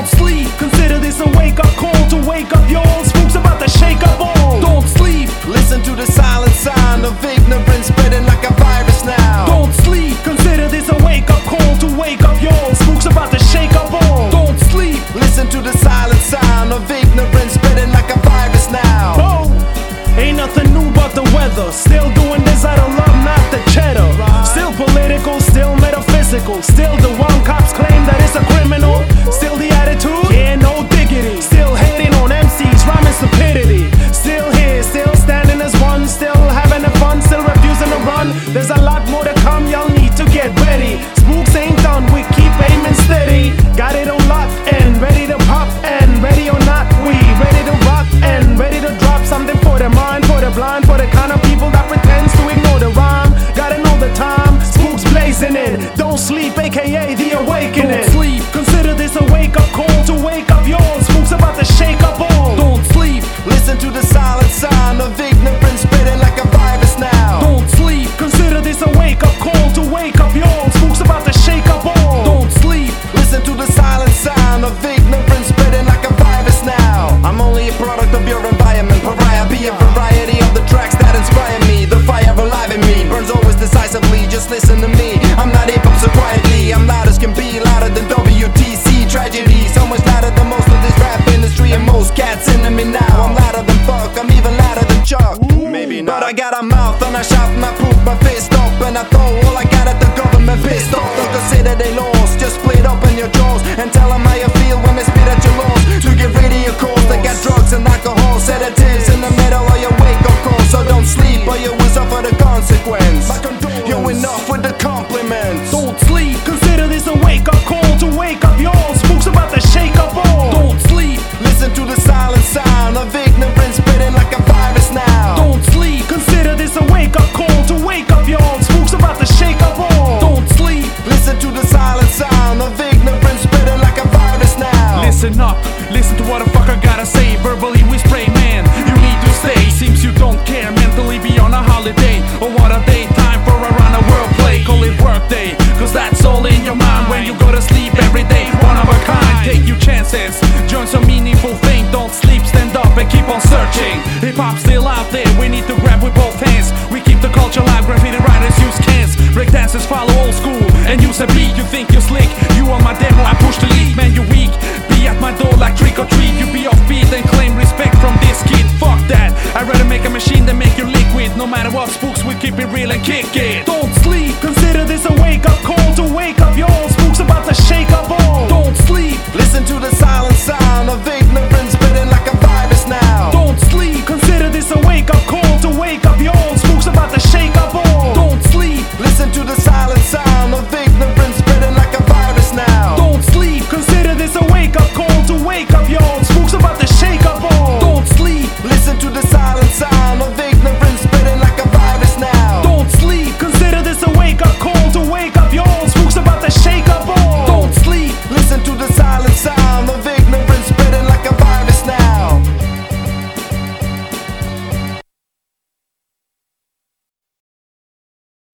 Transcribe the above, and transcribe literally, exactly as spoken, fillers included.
Don't sleep, consider this a wake-up call to wake up your old spooks about to shake up all. Don't sleep, listen to the silent sound of ignorance spreading like a virus now. Don't sleep, consider this a wake-up call to wake up your old spooks about to shake up all. Don't sleep, listen to the silent sound of ignorance spreading like a virus now. oh, ain't nothing new but the weather. Still doing this out of love, not the cheddar. Still political, still metaphysical. Still the one cops claim that it's a criminal. Still the attitude, yeah, no diggity. Still hating on M Cs, rhyming stupidity. Still here, still standing as one. Still having the fun, still refusing to run. There's a lot more to come, y'all need to get ready. Spooks ain't done, we keep aiming steady. Got it on lock and ready to pop. And ready or not, we ready to rock. And ready to drop something for the mind, for the blind, for the kind of people that pretends to ignore the rhyme. Gotta know the time, spooks blazing in. Don't sleep, aka the awakening. Don't sleep, consider this a wake-up call to wake up your old spooks about to shake up all. Don't sleep, listen to the silent sound of ignorance spreading like a virus now. Don't sleep, consider this a wake-up call to wake up your old spooks about to shake up all. Don't sleep, listen to the silent sound of ignorance spreading like a virus now. I'm only a product of your environment, pariah, be a variety of the tracks that inspire me. The fire alive in me burns always decisively, just listen to me. I'm not hip-hop so quietly, I'm loud as can be, louder than W T C tragedy. So much louder than most of this rap industry and most cats into me now. I'm louder than fuck, I'm even louder than Chuck. Maybe not. But I got a mouth and I shout and I poop my fist up and I throw all I got at the government pissed off. Don't consider they lost, just split up in your jaws and tell them how you feel when they spit at your laws. To get rid of your calls, they got drugs and alcohol, sedatives in the middle of your wake-up call. So don't sleep or you will suffer the consequence. You're enough with the compliments. don't sleep, consider this a wake-up call to wake up your old spooks about to shake up all. Don't sleep, listen to the silent sound of ignorance spreading like a virus now. Don't sleep, consider this a wake-up call to wake up your old spooks about to shake up all. Don't sleep, listen to the silent sound of ignorance spreading like a virus now. Listen up, listen to what the fuck I gotta say. Verbally we spray, man, you need to stay. Seems you don't care, mentally be on a holiday. Or what a day, time for a run a world play. Call it work day, cause that's all in your mind. When you go to sleep every day, one of a kind. Take your chances, join some meaningful thing. Don't sleep, stand up and keep on searching. Hip-hop's still out there, we need to grab with both hands. We keep the culture alive, graffiti writers use cans. Breakdancers follow old school and use a beat. You think you're slick, you on my demo, I push the lead. Man, you're weak, be at my door like trick or treat. You be offbeat and claim respect from this kid. Fuck that, I'd rather make a machine than make you liquid. No matter what, spooks, we keep it real and kick it. Don't sleep, consider this a wake-up